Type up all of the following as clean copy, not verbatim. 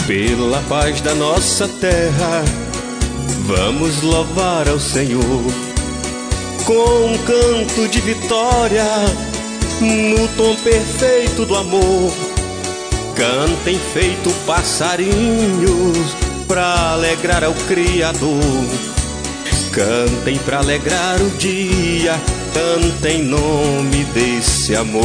Pela paz da nossa terra, vamos louvar ao Senhor com um canto de vitória, no tom perfeito do amor. Cantem feito passarinhos pra alegrar ao Criador. Cantem pra alegrar o dia, cantem em nome desse amor.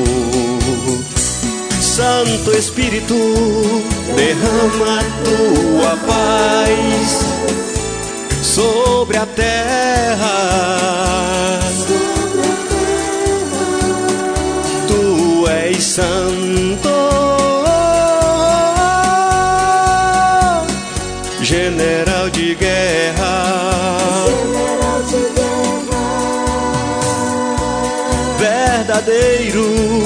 Santo Espírito, derrama tua paz sobre a terra. Tu és santo, general de guerra, verdadeiro,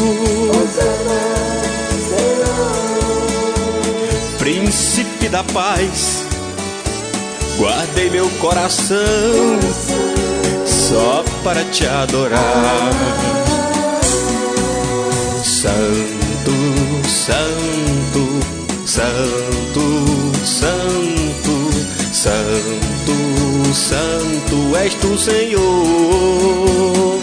príncipe da paz. Guardei meu coração só para te adorar. Santo, santo, santo, santo, santo, santo és tu, Senhor.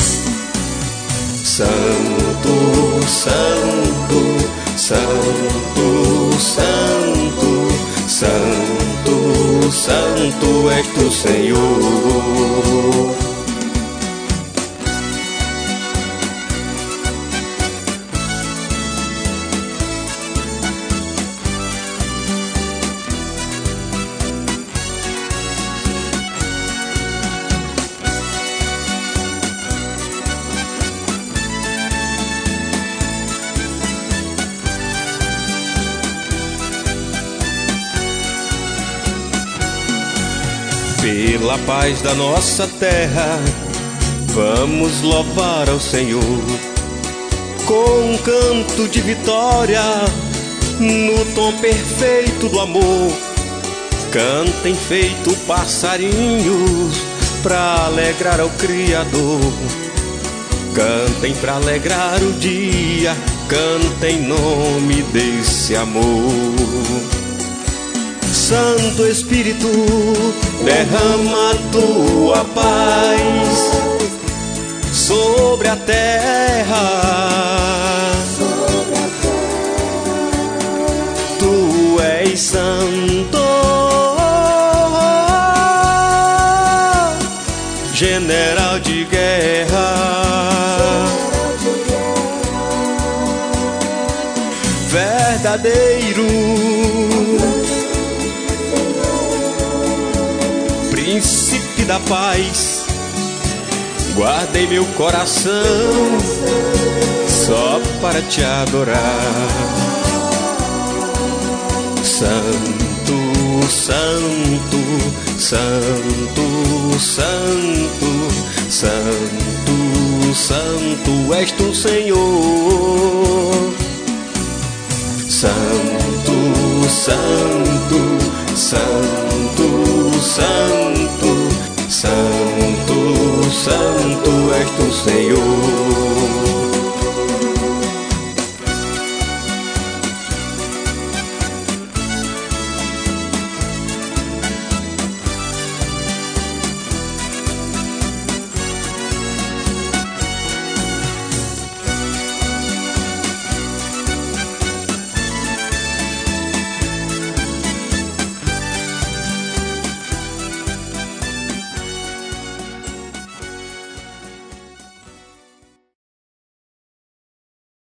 Santo, santo, santo, santo, santo, santo és tu, Senhor. Pela paz da nossa terra, vamos louvar ao Senhor com um canto de vitória, no tom perfeito do amor. Cantem feito passarinhos pra alegrar ao Criador. Cantem pra alegrar o dia, cantem em nome desse amor. Santo Espírito, derrama tua paz sobre a terra. Tu és santo, general de guerra, verdadeiro, príncipe da paz. Guardei meu coração só para te adorar. Santo, santo, santo, santo, santo, santo és tu, Senhor. Santo, santo, santo, santo.